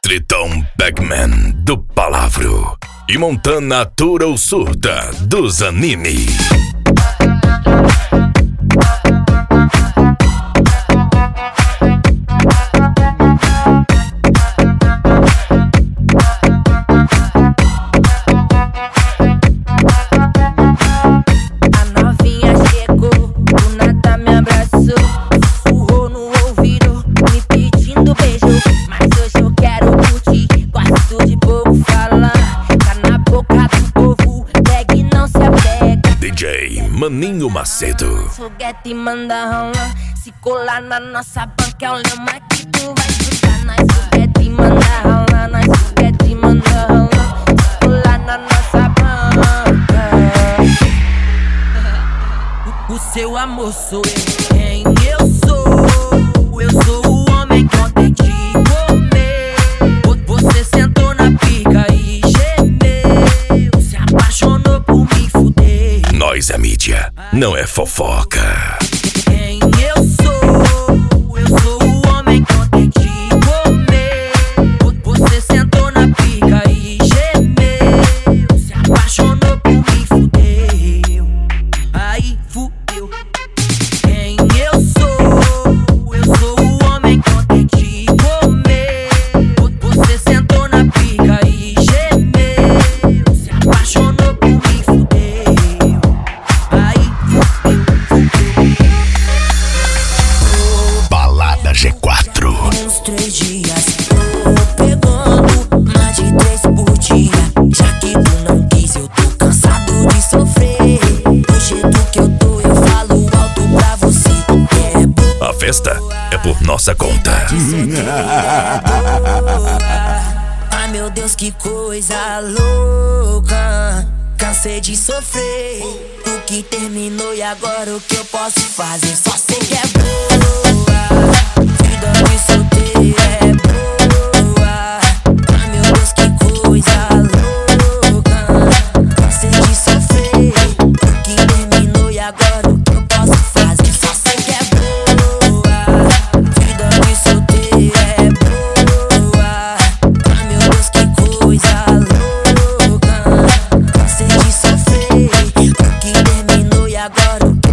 Tritão Pac-Man do Palavro e Montana atura o surda dos anime. Maninho Macedo. Foguete manda rolar. Se colar na nossa banca é o lema que tu vai escutar. Nós foguete manda rolar. Nós foguete manda rolar. Se colar na nossa banca. O seu amor sou eu. Quem eu sou? Eu sou o homem que ontem te comer. Você sentou na pica e gemeu. Se apaixonou por mim, fudeu. Nós é mídia, não é fofoca. Quem eu sou? Eu sou o homem que ontem te comer. Você sentou na pica e gemeu. Se apaixonou por mim, fudeu. Aí fudeu. Quem eu sou? Eu sou o homem que ontem te comer. Você sentou na pica e gemeu. Se apaixonou por mim, fudeu. Balada G4. Uns 3 dias tô pegando mais de 3 por dia. Já que tu não quis, eu tô cansado de sofrer. Do jeito que eu tô, eu falo alto pra você. A festa é por nossa conta. Ai meu Deus, que coisa louca. Cansei de sofrer. O que terminou e agora o que eu posso fazer? Só sei que é boa. Vida de solteiro é boa. Ai meu Deus, que coisa louca. Cansei de sofrer. O que terminou e agora o que eu posso fazer? Só sei que é boa. Vida de solteiro é boa. Ai meu Deus, que coisa louca. Cansei de sofrer. O que terminou e agora